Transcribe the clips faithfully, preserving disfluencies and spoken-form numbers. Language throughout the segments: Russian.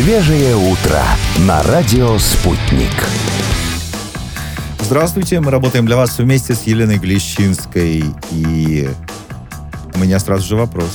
Свежее утро на радио «Спутник». Здравствуйте, мы работаем для вас вместе с Еленой Глещинской. И у меня сразу же вопрос.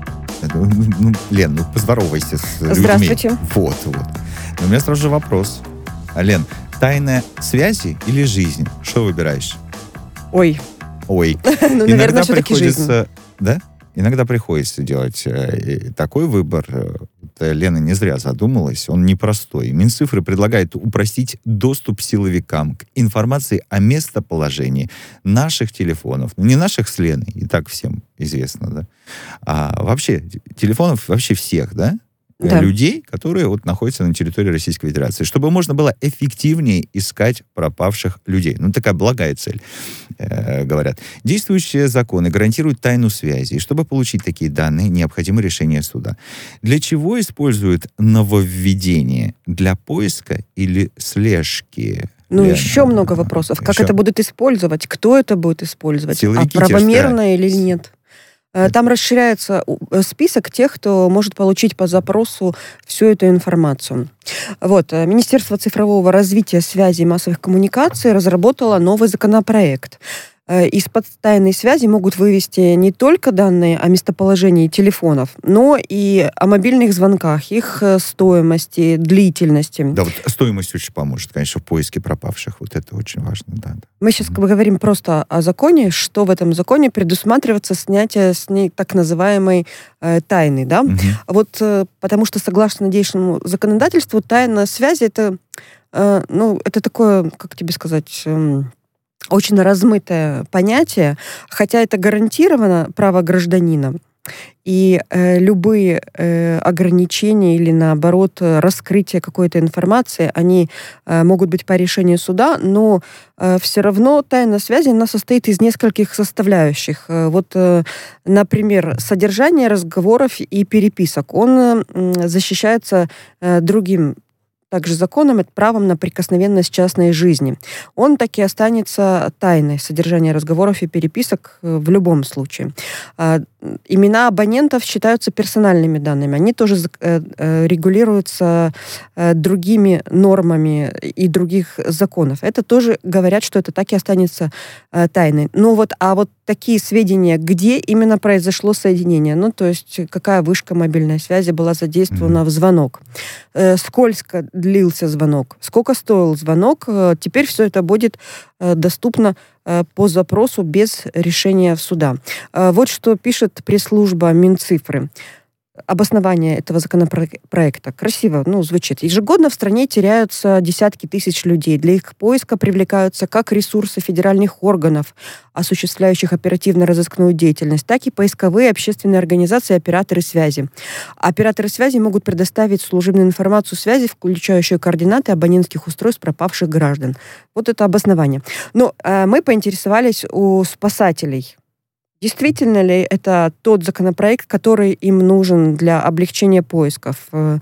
Ну, Лен, ну поздоровайся с людьми. Здравствуйте. Вот, вот. У меня сразу же вопрос. Лен, тайна связи или жизнь? Что выбираешь? Ой. Ой. Ну, наверное, все-таки жизнь. Да? Иногда приходится делать э, такой выбор. Лена не зря задумалась, он непростой. Минцифры предлагает упростить доступ силовикам к информации о местоположении наших телефонов. Ну, не наших с Леной, и так всем известно, да? А вообще, телефонов вообще всех, да? Да. Людей, которые вот находятся на территории Российской Федерации, чтобы можно было эффективнее искать пропавших людей. Ну, такая благая цель, э, говорят. Действующие законы гарантируют тайну связи, и чтобы получить такие данные, необходимо решение суда. Для чего используют нововведение? Для поиска или слежки? Ну, Лена, еще много вопросов. Как еще? это будут использовать? Кто это будет использовать? Силовики А те правомерно стараются. или нет? Там расширяется список тех, кто может получить по запросу всю эту информацию. Вот. Министерство цифрового развития, связи и массовых коммуникаций разработало новый законопроект. Из-под тайной связи могут вывести не только данные о местоположении телефонов, но и о мобильных звонках, их стоимости, длительности. Да, вот стоимость очень поможет, конечно, в поиске пропавших. Вот это очень важно, да. да. Мы сейчас говорим просто о законе, что в этом законе предусматривается снятие с ней так называемой э, тайны, да? Угу. Вот э, потому что согласно действенному законодательству тайна связи это, э, ну, это такое, как тебе сказать, э, очень размытое понятие, хотя это гарантировано право гражданина. И э, любые э, ограничения или, наоборот, раскрытие какой-то информации, они э, могут быть по решению суда, но э, все равно тайна связи, она состоит из нескольких составляющих. Э, вот, э, например, содержание разговоров и переписок, он э, защищается э, другим также законом, это правом на прикосновенность частной жизни. Он таки останется тайной, содержание разговоров и переписок в любом случае. Имена абонентов считаются персональными данными. Они тоже регулируются другими нормами и других законов. Это тоже говорят, что это так и останется тайной. Ну вот, а вот такие сведения, где именно произошло соединение, ну то есть какая вышка мобильной связи была задействована mm-hmm. в звонок, сколько длился звонок, сколько стоил звонок, теперь все это будет доступно по запросу без решения суда. Вот что пишет пресс-служба Минцифры. Обоснование этого законопроекта красиво, ну, звучит. Ежегодно в стране теряются десятки тысяч людей. Для их поиска привлекаются как ресурсы федеральных органов, осуществляющих оперативно-розыскную деятельность, так и поисковые общественные организации и операторы связи. Операторы связи могут предоставить служебную информацию связи, включающую координаты абонентских устройств пропавших граждан. Вот это обоснование. Но э, мы поинтересовались у спасателей. Действительно ли это тот законопроект, который им нужен для облегчения поисков?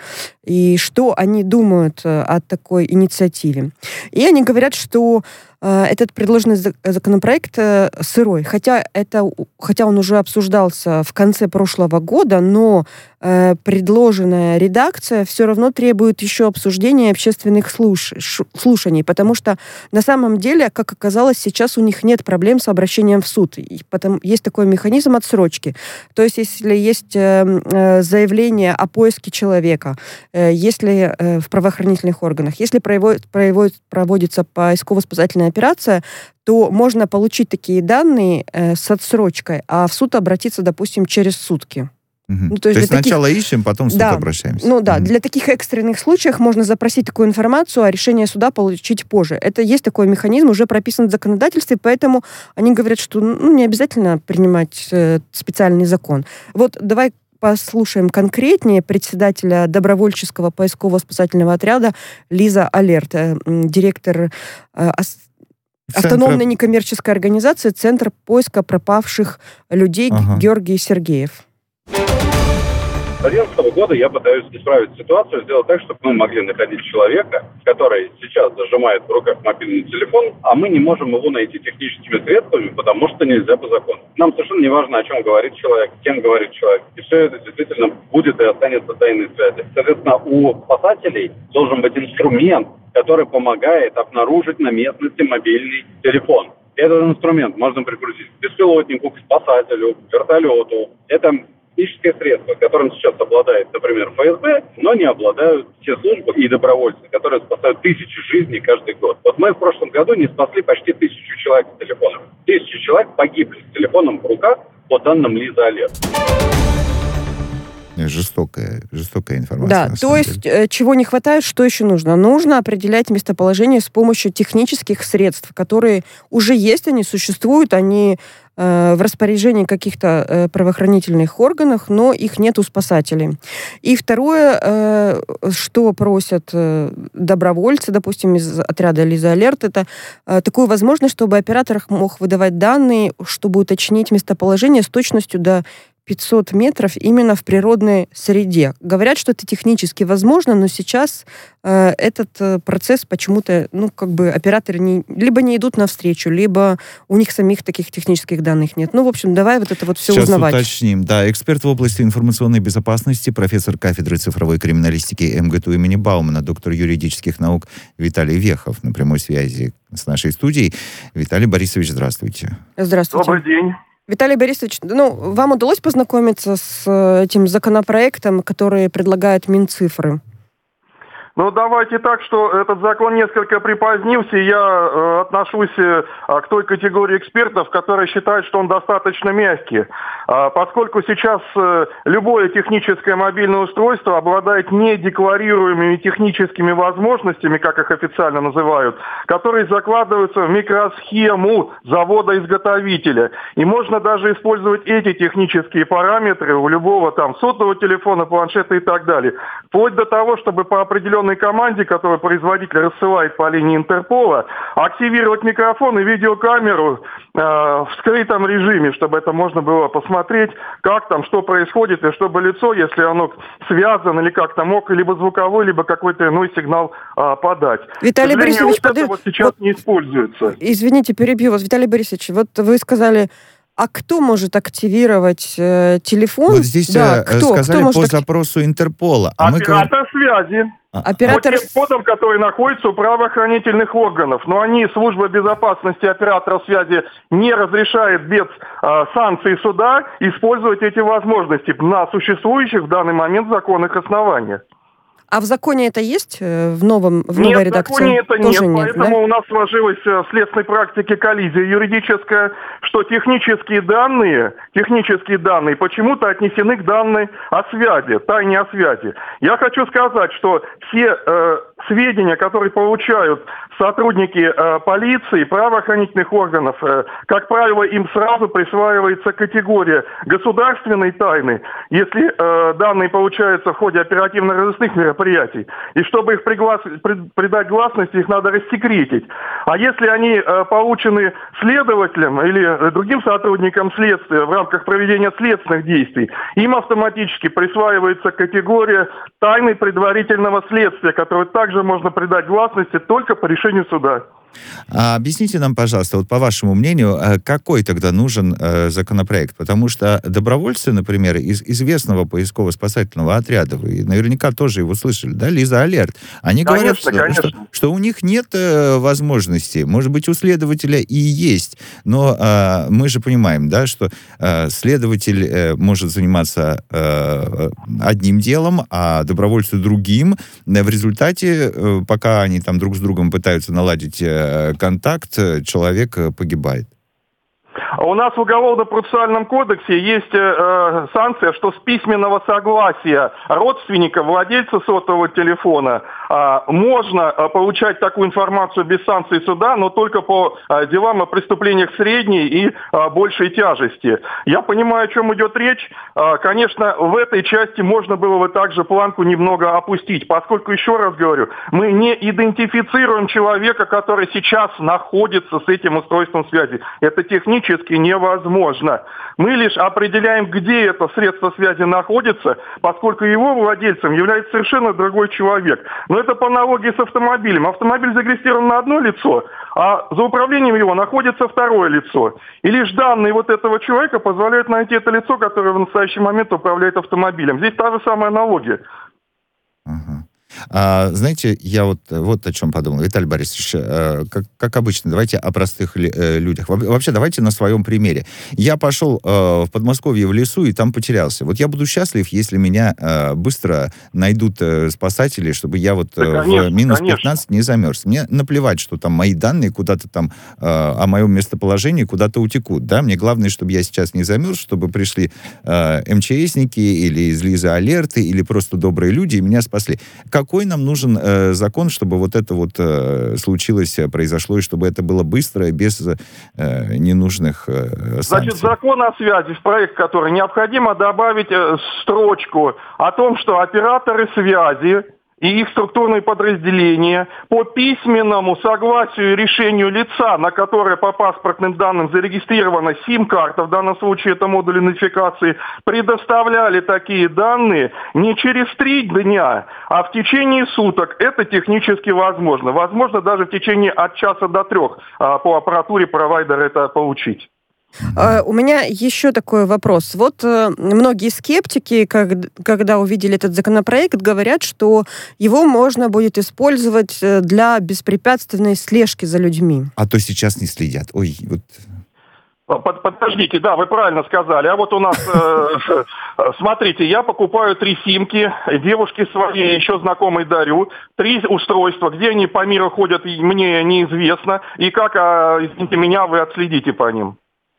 И что они думают о такой инициативе? И они говорят, что этот предложенный законопроект сырой, хотя, это, хотя он уже обсуждался в конце прошлого года, но э, предложенная редакция все равно требует еще обсуждения общественных слуш... слушаний, потому что на самом деле, как оказалось, сейчас у них нет проблем с обращением в суд. И потом есть такой механизм отсрочки. То есть, если есть э, заявление о поиске человека, э, если э, в правоохранительных органах, если проводит, проводит, проводится поисково-спасательная операция, то можно получить такие данные э, с отсрочкой, а в суд обратиться, допустим, через сутки. Угу. Ну, то есть, то есть сначала таких... ищем, потом в суд да. обращаемся. Ну да, угу. Для таких экстренных случаев можно запросить такую информацию, а решение суда получить позже. Это есть такой механизм, уже прописан в законодательстве, поэтому они говорят, что ну, не обязательно принимать э, специальный закон. Вот давай послушаем конкретнее председателя добровольческого поисково-спасательного отряда Лиза Алерт, э, директор э, автономной некоммерческой организации «Центр поиска пропавших людей» ага. Георгий Сергеев. С две тысячи одиннадцатого года я пытаюсь исправить ситуацию, сделать так, чтобы мы могли находить человека, который сейчас зажимает в руках мобильный телефон, а мы не можем его найти техническими средствами, потому что нельзя по закону. Нам совершенно не важно, о чем говорит человек, с кем говорит человек. И все это действительно будет и останется тайной связи. Соответственно, у спасателей должен быть инструмент, который помогает обнаружить на местности мобильный телефон. Этот инструмент можно прикрутить к беспилотнику, к спасателю, к вертолету. Это техническое средство, которым сейчас обладает, например, эф эс бэ, но не обладают все службы и добровольцы, которые спасают тысячи жизней каждый год. Вот мы в прошлом году не спасли почти тысячу человек с телефоном. Тысячи человек погибли с телефоном в руках, по данным Лиза Алерт. Жестокая, жестокая информация. Да, то есть деле. Чего не хватает, что еще нужно? Нужно определять местоположение с помощью технических средств, которые уже есть, они существуют, они э, в распоряжении каких-то э, правоохранительных органов, но их нет у спасателей. И второе, э, что просят э, добровольцы, допустим, из отряда Лиза Алерт, это э, такую возможность, чтобы оператор мог выдавать данные, чтобы уточнить местоположение с точностью до пятьсот метров именно в природной среде. Говорят, что это технически возможно, но сейчас э, этот э, процесс почему-то, ну, как бы операторы не, либо не идут навстречу, либо у них самих таких технических данных нет. Ну, в общем, давай вот это вот все сейчас узнавать. Сейчас уточним. Да, эксперт в области информационной безопасности, профессор кафедры цифровой криминалистики эм гэ тэ у имени Баумана, доктор юридических наук Виталий Вехов на прямой связи с нашей студией. Виталий Борисович, здравствуйте. Здравствуйте. Добрый день. Виталий Борисович, ну, вам удалось познакомиться с этим законопроектом, который предлагает Минцифры? Ну, давайте так, что этот закон несколько припозднился, и я э, отношусь э, к той категории экспертов, которые считают, что он достаточно мягкий. А, поскольку сейчас э, любое техническое мобильное устройство обладает недекларируемыми техническими возможностями, как их официально называют, которые закладываются в микросхему завода-изготовителя. И можно даже использовать эти технические параметры у любого там сотового телефона, планшета и так далее. Вплоть до того, чтобы по определенному команде, которую производитель рассылает по линии Интерпола, активировать микрофон и видеокамеру э, в скрытом режиме, чтобы это можно было посмотреть, как там, что происходит, и чтобы лицо, если оно связано или как-то мог либо звуковой, либо какой-то иной сигнал э, подать. Виталий Борисович, вот под... это вот сейчас вот... не используется. Извините, перебью вас. Виталий Борисович, вот вы сказали... А кто может активировать э, телефон? Вот здесь да, э, кто? сказали кто по может... запросу Интерпола. А Оператор мы... связи. А, Оператор... По тем кодам, которые находятся у правоохранительных органов. Но они, служба безопасности операторов связи, не разрешает без э, санкций суда использовать эти возможности на существующих в данный момент законных основаниях. А в законе это есть? В, новом, в новой нет, редакции? В законе это тоже нет, нет, поэтому да? у нас сложилась в следственной практике коллизия юридическая, что технические данные, технические данные почему-то отнесены к данной о связи, тайне о связи. Я хочу сказать, что все э, сведения, которые получают сотрудники э, полиции, правоохранительных органов, э, как правило, им сразу присваивается категория государственной тайны, если э, данные получаются в ходе оперативно-розыскных мероприятий. И чтобы их приглас... придать гласности, их надо рассекретить. А если они э, получены следователем или другим сотрудникам следствия в рамках проведения следственных действий, им автоматически присваивается категория тайны предварительного следствия, которую также можно придать гласности только по решению суда. А объясните нам, пожалуйста, вот по вашему мнению, какой тогда нужен э, законопроект? Потому что добровольцы, например, из известного поисково-спасательного отряда, вы наверняка тоже его слышали, да, Лиза Алерт, они конечно, говорят, что, что, что у них нет э, возможности, может быть, у следователя и есть, но э, мы же понимаем, да, что э, следователь э, может заниматься э, одним делом, а добровольцы другим. В результате, э, пока они там друг с другом пытаются наладить э, контакт, человек погибает. У нас в Уголовно-процессуальном кодексе есть э, санкция, что с письменного согласия родственника, владельца сотового телефона, э, можно э, получать такую информацию без санкций суда, но только по э, делам о преступлениях средней и э, большей тяжести. Я понимаю, о чем идет речь. Э, конечно, в этой части можно было бы также планку немного опустить, поскольку, еще раз говорю, мы не идентифицируем человека, который сейчас находится с этим устройством связи. Это технически практически невозможно. Мы лишь определяем, где это средство связи находится, поскольку его владельцем является совершенно другой человек. Но это по аналогии с автомобилем. Автомобиль зарегистрирован на одно лицо, а за управлением его находится второе лицо. И лишь данные вот этого человека позволяют найти это лицо, которое в настоящий момент управляет автомобилем. Здесь та же самая аналогия. Ага. А, знаете, я вот, вот о чем подумал. Виталий Борисович, э, как, как обычно, давайте о простых ли, э, людях. Во, вообще, давайте на своем примере. Я пошел э, в Подмосковье в лесу и там потерялся. Вот я буду счастлив, если меня э, быстро найдут э, спасатели, чтобы я вот э, да, конечно, в минус пятнадцать конечно. Не замерз. Мне наплевать, что там мои данные куда-то там э, о моем местоположении куда-то утекут. Да? Мне главное, чтобы я сейчас не замерз, чтобы пришли э, МЧСники или из Лизы Алерты, или просто добрые люди и меня спасли. Какой нам нужен э, закон, чтобы вот это вот э, случилось, произошло, и чтобы это было быстро, без э, ненужных э, санкций? Значит, закон о связи, в проект который необходимо добавить э, строчку о том, что операторы связи и их структурные подразделения по письменному согласию и решению лица, на которое по паспортным данным зарегистрирована сим-карта, в данном случае это модуль идентификации, предоставляли такие данные не через три дня, а в течение суток. Это технически возможно. Возможно даже в течение от часа до трех а, по аппаратуре провайдера это получить. Uh, у меня еще такой вопрос. Вот uh, многие скептики, как, когда увидели этот законопроект, говорят, что его можно будет использовать для беспрепятственной слежки за людьми. А то сейчас не следят. Ой, вот... Под, подождите, да, вы правильно сказали. А вот у нас, э, смотрите, я покупаю три симки, девушке своей еще знакомой дарю, три устройства, где они по миру ходят, мне неизвестно. И как, извините меня, вы отследите по ним?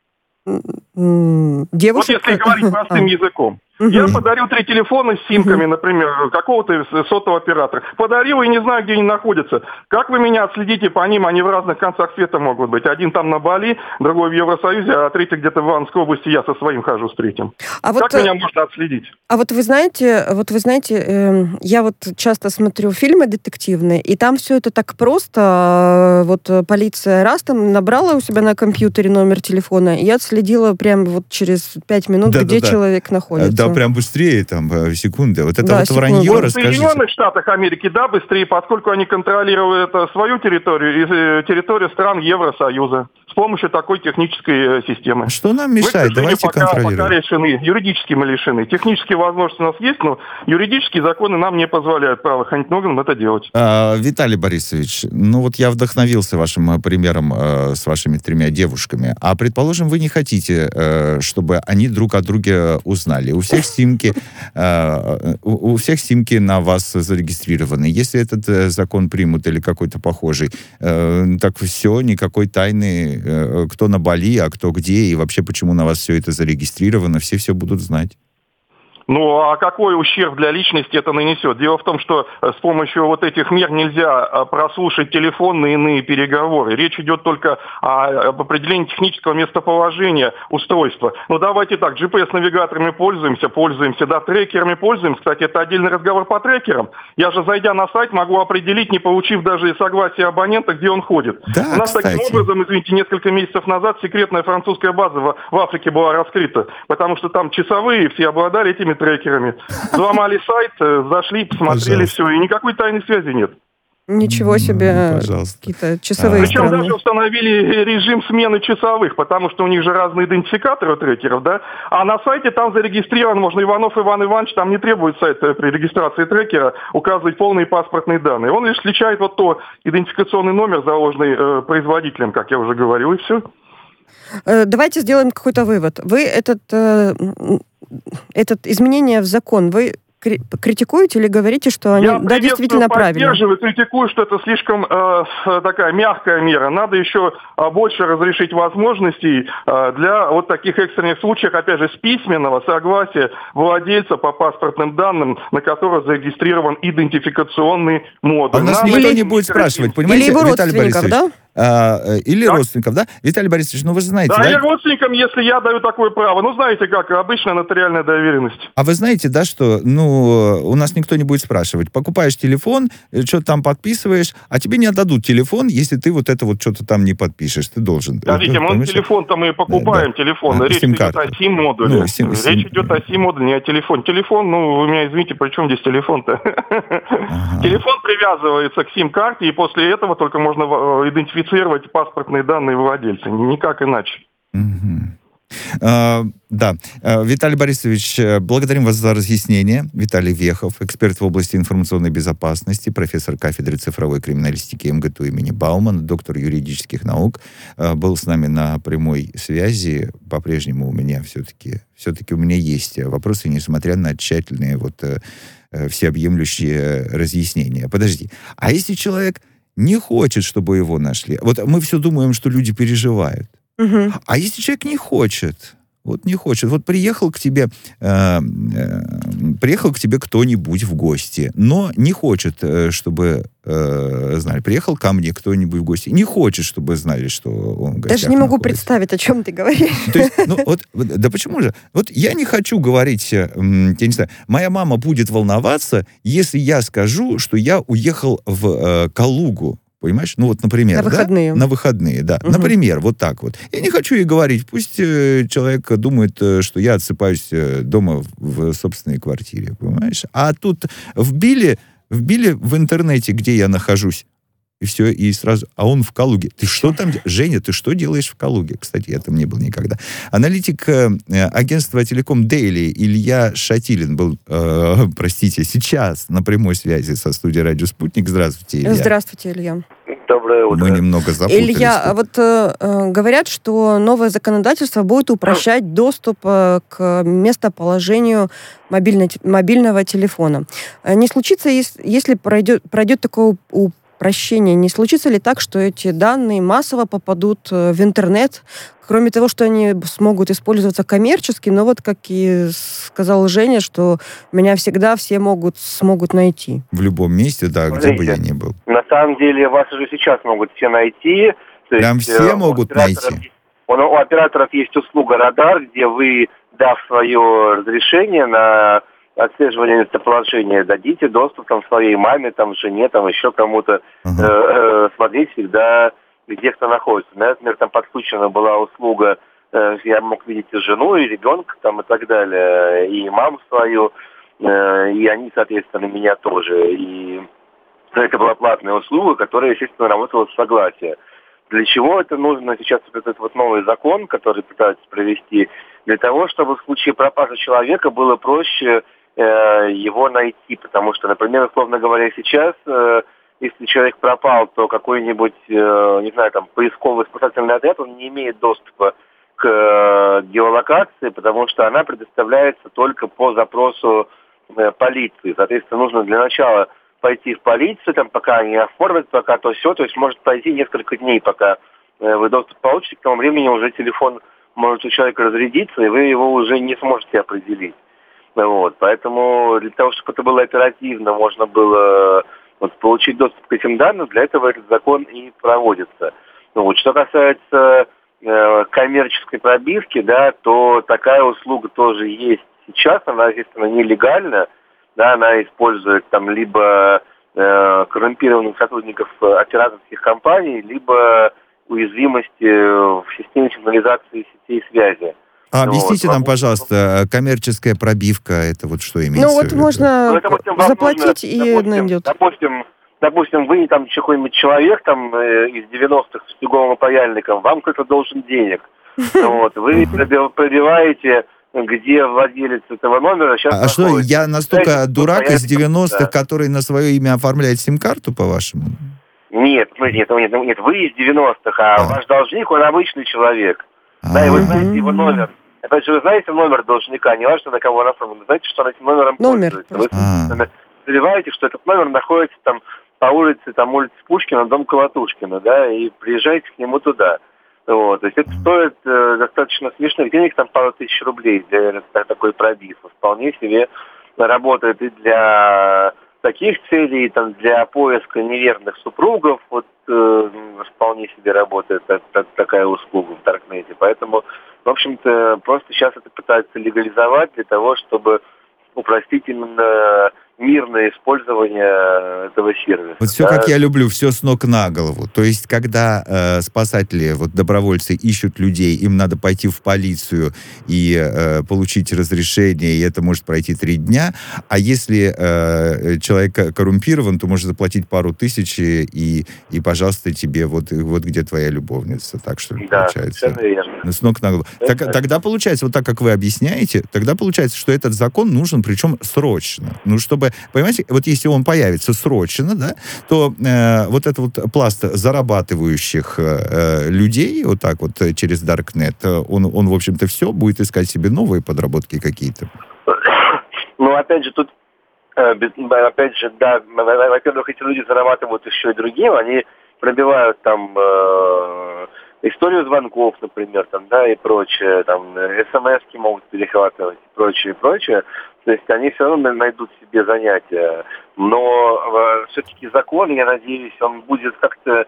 Девушек... Вот если говорить простым языком. Угу. Я подарил три телефона с симками, например, какого-то сотового оператора. Подарил и не знаю, где они находятся. Как вы меня отследите по ним? Они в разных концах света могут быть. Один там на Бали, другой в Евросоюзе, а третий где-то в Ивановской области. Я со своим хожу с третьим. А как вот, меня можно отследить? А вот вы знаете, вот вы знаете, э, я вот часто смотрю фильмы детективные, и там все это так просто. Вот полиция раз там набрала у себя на компьютере номер телефона и отследила прямо вот через пять минут, да, где да, человек да. находится. Да, прям быстрее, там, секунды. Вот это да, вот секунды. вранье, вот расскажите. В Соединенных Штатах Америки, да, быстрее, поскольку они контролируют свою территорию и территорию стран Евросоюза с помощью такой технической системы. Что нам мешает? Мы, Давайте пока, контролировать. Пока решены. Юридически мы лишены. Технические возможности у нас есть, но юридические законы нам не позволяют правоохранительным это делать. А, Виталий Борисович, ну вот я вдохновился вашим примером э, с вашими тремя девушками. А предположим, вы не хотите, э, чтобы они друг о друге узнали. У всех симки, э, у, у всех симки на вас зарегистрированы. Если этот э, закон примут или какой-то похожий, э, так все, никакой тайны, э, кто на Бали, а кто где, и вообще почему на вас все это зарегистрировано, все все будут знать. Ну, а какой ущерб для личности это нанесет? Дело в том, что с помощью вот этих мер нельзя прослушать телефонные и иные переговоры. Речь идет только о, об определении технического местоположения устройства. Ну, давайте так, джи пи эс-навигаторами пользуемся, пользуемся, да, трекерами пользуемся. Кстати, это отдельный разговор по трекерам. Я же, зайдя на сайт, могу определить, не получив даже согласия абонента, где он ходит. Да, У нас кстати. таким образом, извините, несколько месяцев назад секретная французская база в, в Африке была раскрыта, потому что там часовые все обладали этими трекерами. Взломали сайт, зашли, посмотрели, пожалуйста. Все, и никакой тайной связи нет. Ничего себе, пожалуйста. Какие-то часовые а. Причем страны. даже установили режим смены часовых, потому что у них же разные идентификаторы трекеров, да, а на сайте там зарегистрирован, можно Иванов Иван Иванович, там не требует сайт при регистрации трекера указывать полные паспортные данные. Он лишь отличает вот то идентификационный номер, заложенный э, производителем, как я уже говорил, и все. Давайте сделаем какой-то вывод. Вы этот, э, этот изменение в закон, вы критикуете или говорите, что они я да, действительно правильно? Я поддерживаю, критикую, что это слишком э, такая мягкая мера. Надо еще э, больше разрешить возможностей э, для вот таких экстренных случаев, опять же, с письменного согласия владельца по паспортным данным, на которого зарегистрирован идентификационный модуль. А у нас Надо никто не будет спрашивать, понимаете, или его Виталий Борисович? Да? а, или да. родственников, да? Виталий Борисович, ну вы же знаете, да? Да, и родственникам, если я даю такое право. Ну, знаете, как обычная нотариальная доверенность. А вы знаете, да, что, ну, у нас никто не будет спрашивать. Покупаешь телефон, что-то там подписываешь, а тебе не отдадут телефон, если ты вот это вот что-то там не подпишешь. Ты должен. Скажите, мы телефон-то мы покупаем, да, да. телефон. А, Речь идет о сим-модуле. Ну, сим, Речь сим... идет о сим-модуле, не о телефоне. Телефон, ну, вы меня извините, при чем здесь телефон-то? Ага. Телефон привязывается к сим-карте, и после этого только можно идентифицировать паспортные данные владельца. Никак иначе. Угу. Uh, да. Uh, Виталий Борисович, благодарим вас за разъяснение. Виталий Вехов, эксперт в области информационной безопасности, профессор кафедры цифровой криминалистики МГТУ имени Баумана, доктор юридических наук, uh, был с нами на прямой связи. По-прежнему у меня все-таки, все-таки у меня есть вопросы, несмотря на тщательные вот uh, всеобъемлющие разъяснения. Подожди, а если человек не хочет, чтобы его нашли? Вот мы все думаем, что люди переживают. Угу. А если человек не хочет, вот не хочет, вот приехал к тебе, э, э, приехал к тебе кто-нибудь в гости, но не хочет, э, чтобы э, знали, приехал ко мне кто-нибудь в гости, не хочет, чтобы знали, что он в гостях Даже не могу находится. представить, о чем ты говоришь. То есть, ну вот, да почему же? Вот я не хочу говорить, я не знаю, моя мама будет волноваться, если я скажу, что я уехал в э, Калугу. Понимаешь? Ну вот, например, на выходные. Да? На выходные, да. Угу. Например, вот так вот. Я не хочу ей говорить. Пусть э, человек думает, э, что я отсыпаюсь э, дома в, в собственной квартире, понимаешь? А тут вбили, вбили в интернете, где я нахожусь, и все, и сразу... А он в Калуге. Ты что там... Женя, ты что делаешь в Калуге? Кстати, я там не был никогда. Аналитик э, агентства «Телеком Дейли» Илья Шатилин был, э, простите, сейчас на прямой связи со студией «Радио Спутник». Здравствуйте, Илья. Здравствуйте, Илья. Доброе утро. Мы немного запутались. Илья, тут. вот э, говорят, что новое законодательство будет упрощать доступ э, к местоположению мобильно- мобильного телефона. Не случится, если пройдет, пройдет такое упрощение, не случится ли так, что эти данные массово попадут в интернет, кроме того, что они смогут использоваться коммерчески, но вот, как и сказал Женя, что меня всегда все могут, смогут найти. В любом месте, да, Смотрите, где бы я ни был. На самом деле вас уже сейчас могут все найти. То Прям есть, все могут найти? У, у операторов есть услуга «Радар», где вы, дав свое разрешение на отслеживание местоположения, дадите доступ там своей маме, там, жене, там, еще кому-то, uh-huh. э, э, смотреть всегда, где кто находится. Например, там подключена была услуга, э, я мог видеть и жену, и ребенка, там, и так далее, и маму свою, э, и они, соответственно, меня тоже. И это была платная услуга, которая, естественно, работала с согласия. Для чего это нужно сейчас, вот этот вот новый закон, который пытаются провести? Для того, чтобы в случае пропажи человека было проще э, его найти. Потому что, например, условно говоря, сейчас, э, если человек пропал, то какой-нибудь, э, не знаю, там, поисковый спасательный отряд, он не имеет доступа к э, геолокации, потому что она предоставляется только по запросу э, полиции. Соответственно, нужно для начала пойти в полицию, там, пока они оформят, пока то все, то есть может пройти несколько дней, пока э, вы доступ получите, к тому времени уже телефон может у человека разрядиться, и вы его уже не сможете определить. Вот. Поэтому для того, чтобы это было оперативно, можно было вот, получить доступ к этим данным, для этого этот закон и проводится. Вот. Что касается э, коммерческой пробивки, да, то такая услуга тоже есть сейчас, она, естественно, нелегальна. Да, она использует там либо э, коррумпированных сотрудников операторских компаний, либо уязвимости в системе сигнализации сетей связи. А объясните вот. нам, пожалуйста, коммерческая пробивка, это вот что имеется Ну вот в виду? можно ну, допустим, заплатить нужно, и допустим, найдет. Допустим, допустим, вы там какой-нибудь человек там э, из девяностых с фиговым паяльником, вам кто-то должен денег. Вот, вы пробиваете, где владелец этого номера сейчас А что, я настолько дурак из девяностых, да. который на свое имя оформляет сим-карту, по-вашему? Нет, нет, нет, нет, вы из девяностых, а, а ваш должник, он обычный человек. А-а-а. Да, и вы знаете его номер. Опять же, вы знаете номер должника, не важно, на кого он оформлен, вы знаете, что он этим номером номер пользуется. Вы подозреваете, что этот номер находится там по улице, там улица Пушкина, дом Колотушкина, да, и приезжаете к нему туда. Вот, то есть это стоит э, достаточно смешных денег, там пару тысяч рублей для такой пробив. Вполне себе работает и для таких целей, там, для поиска неверных супругов, вот э, вполне себе работает так, так, такая услуга в Даркнете. Поэтому, в общем-то, просто сейчас это пытаются легализовать для того, чтобы упростить именно мирное использование этого сервиса. Вот все, да? как я люблю, все с ног на голову. То есть, когда э, спасатели, вот добровольцы ищут людей, им надо пойти в полицию и э, получить разрешение, и это может пройти три дня. А если э, человек коррумпирован, то может заплатить пару тысяч, и, и пожалуйста, тебе вот, вот где твоя любовница. Так что Да, получается. верно. С ног на голову. Так, тогда получается, вот так, как вы объясняете, тогда получается, что этот закон нужен, причем срочно. Ну, чтобы, понимаете, вот если он появится срочно, да, то э, вот этот вот пласт зарабатывающих э, людей, вот так вот э, через Даркнет, он, он, в общем-то, все будет искать себе новые подработки какие-то. Ну, опять же, тут, э, без, опять же, да, во-первых, эти люди зарабатывают еще и другим, они пробивают там э, историю звонков, например, там, да, и прочее, там, смс-ки могут перехватывать, и прочее, и прочее. То есть они все равно найдут себе занятия. Но э, все-таки закон, я надеюсь, он будет как-то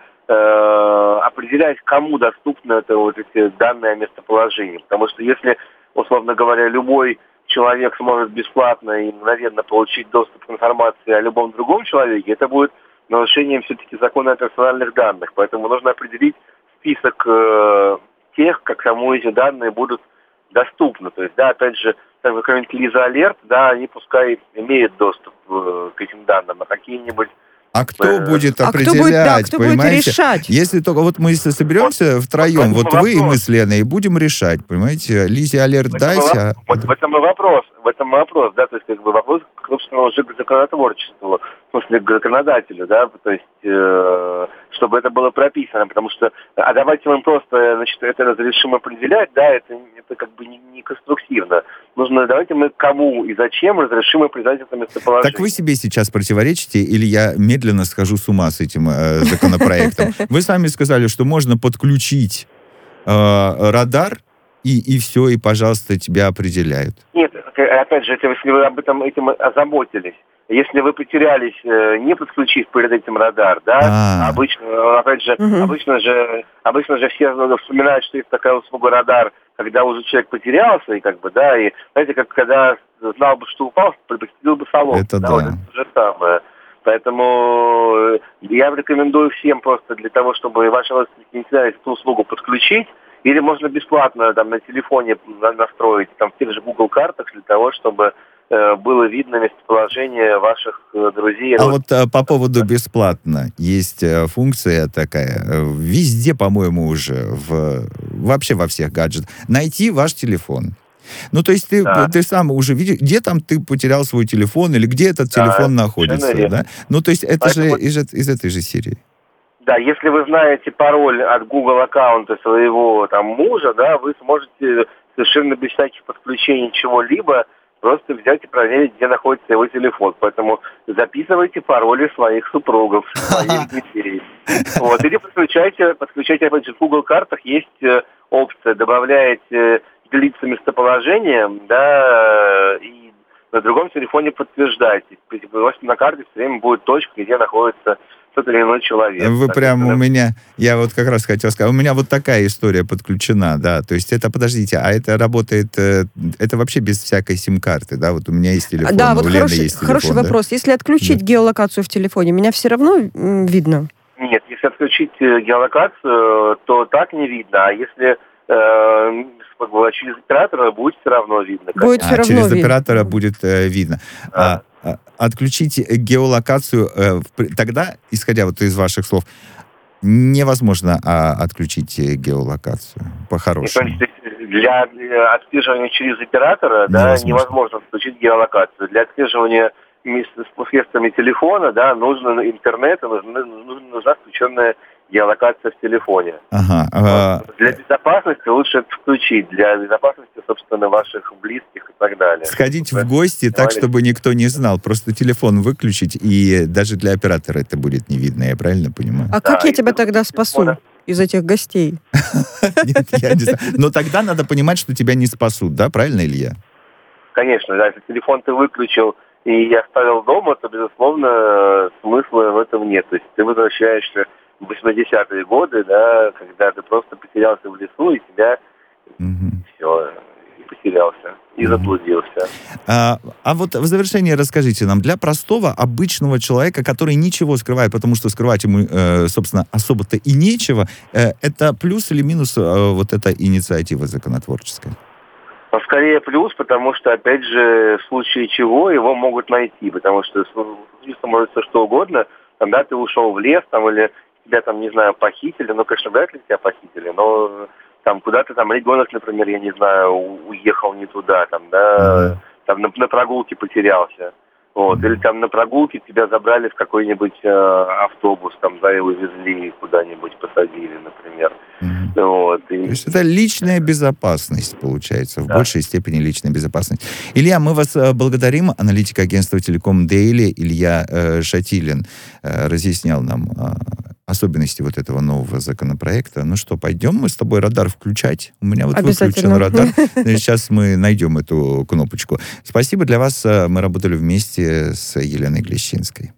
э, определять, кому доступны это, вот эти данные о местоположении. Потому что если, условно говоря, любой человек сможет бесплатно и мгновенно получить доступ к информации о любом другом человеке, это будет нарушением все-таки закона о персональных данных. Поэтому нужно определить список э, тех, как кому эти данные будут доступны. То есть, да, опять же, так как какой-нибудь Лиза Алерт, да, они пускай имеют доступ э, к этим данным, а какие-нибудь... А кто э, будет а определять, кто будет, да, кто понимаете? будет решать? Если только вот мы соберемся втроем, вот, вот вы и мы с Леной, и будем решать, понимаете? Лизе Алерт в дайте. Этом, а... вот в этом и вопрос, в этом и вопрос, да, то есть как бы вопрос, собственно, уже к законотворчеству, в смысле к законодателю, да, то есть э, чтобы это было прописано, потому что, а давайте мы просто, значит, это разрешим определять, да, это, это как бы не, не конструктивно. Нужно, давайте мы кому и зачем разрешим определять это местоположение. Так вы себе сейчас противоречите, или я медленно схожу с ума с этим э, законопроектом? Вы сами сказали, что можно подключить э, радар, и, и все, и, пожалуйста, тебя определяют. Нет, опять же, если вы об этом этим озаботились, если вы потерялись, не подключив перед этим радар, да, А-а-а. обычно, опять же, угу. обычно же, обычно же все вспоминают, что есть такая услуга радар, когда уже человек потерялся, и как бы, да, и, знаете, как когда знал бы, что упал, предупредил бы салон. Это да. да. Вот это то же самое. Поэтому я рекомендую всем просто для того, чтобы ваши родственники не терялись, эту услугу подключить, или можно бесплатно там на телефоне настроить, там в тех же Google картах для того, чтобы э, было видно местоположение ваших э, друзей. А вот э, по поводу бесплатно есть э, функция такая, э, везде, по-моему, уже, в, вообще во всех гаджетах, найти ваш телефон. Ну, то есть ты, да. ты сам уже видишь, где там ты потерял свой телефон, или где этот да, телефон находится, да? Ну, то есть это Поэтому... же из, из этой же серии. Да, если вы знаете пароль от Google аккаунта своего там мужа, да, вы сможете совершенно без всяких подключений чего-либо просто взять и проверить, где находится его телефон. Поэтому записывайте пароли своих супругов, своих детей. Вот. Или подключайте, подключайте, опять же, в Google картах есть опция, добавляете делиться местоположением, да, и на другом телефоне подтверждайте. У вас на карте все время будет точка, где находится тот или иной человек. Вы так, прям это... у меня, я вот как раз хотел сказать, у меня вот такая история подключена, да, то есть это, подождите, а это работает, это вообще без всякой сим-карты, да, вот у меня есть телефон, да, у вот Лены хороший, есть телефон. Хороший да? вопрос, если отключить да. геолокацию в телефоне, меня все равно видно? Нет, если отключить геолокацию, то так не видно, а если э, через оператора будет все равно видно. Будет а, все равно через видно. оператора будет э, видно. Да. А, отключить геолокацию, э, тогда, исходя вот из ваших слов, невозможно а, отключить геолокацию по-хорошему. Для, для отслеживания через оператора да, невозможно отключить геолокацию. Для отслеживания средствами телефона да, нужно интернет, нужна, нужна включенная геолокация в телефоне. Ага, ага. Для безопасности лучше это включить. Для безопасности, собственно, ваших близких и так далее. Сходить в гости так, чтобы никто не знал. Просто телефон выключить, и даже для оператора это будет не видно. Я правильно понимаю? А как я тебя тогда спасу из этих гостей? Нет, я не знаю. Но тогда надо понимать, что тебя не спасут, да? Правильно, Илья? Конечно, да. Если телефон ты выключил, и оставил дома, то, безусловно, смысла в этом нет. То есть ты возвращаешься в восьмидесятые годы, да, когда ты просто потерялся в лесу, и тебя Мгм. все, и потерялся, и заблудился. А, а вот в завершение расскажите нам, для простого, обычного человека, который ничего скрывает, потому что скрывать ему, э, собственно, особо-то и нечего, э, это плюс или минус э, вот эта инициатива законотворческая? Но скорее плюс, потому что, опять же, в случае чего его могут найти, потому что случиться может все что угодно, когда ты ушел в лес, там, или тебя там, не знаю, похитили, ну, конечно, вряд ли тебя похитили, но там куда-то там ребенок, например, я не знаю, у- уехал не туда, там, да, Мгм. там на, на прогулке потерялся. Вот. Или там на прогулке тебя забрали в какой-нибудь э, автобус, там, да, и увезли куда-нибудь, посадили, например. Мгм. Вот. И- То есть это личная безопасность, получается, в Да. большей степени личная безопасность. Илья, мы вас э, благодарим. Аналитик агентства «Телеком Дейли» Илья э, Шатилин э, разъяснял нам э, особенности вот этого нового законопроекта. Ну что, пойдем мы с тобой радар включать? У меня вот выключен Обязательно. радар. Сейчас мы найдем эту кнопочку. Спасибо для вас. Э, Мы работали вместе с Еленой Глещинской.